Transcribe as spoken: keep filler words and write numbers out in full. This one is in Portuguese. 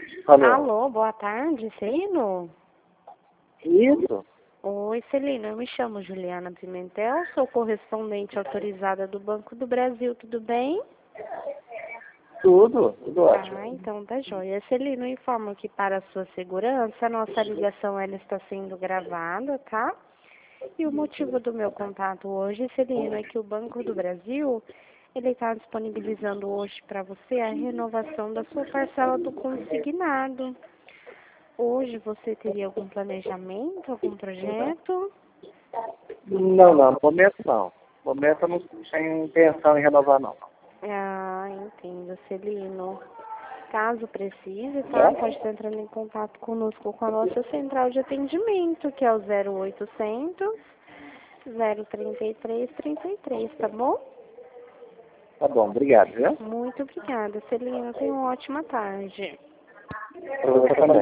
Alô? Alô, boa tarde, Celino? Isso? Oi, Celino, eu me chamo Juliana Pimentel, sou correspondente autorizada do Banco do Brasil, tudo bem? Tudo, tudo ótimo. Ah, então tá joia. Celino, informo que para a sua segurança, a nossa ligação ela está sendo gravada, tá? E o motivo do meu contato hoje, Celino, é que o Banco do Brasil, ele está disponibilizando hoje para você a renovação da sua parcela do consignado. Hoje você teria algum planejamento, algum projeto? Não, não, no momento não. No momento eu não tenho intenção em renovar, não. Ah, entendo, Celino. Caso precise, tá? Pode estar entrando em contato conosco com a nossa central de atendimento, que é o zero oitocentos, zero trinta e três, trinta e três, tá bom? Tá bom, obrigado, viu? Muito obrigada, Celino. Tenha uma ótima tarde. Pra você também.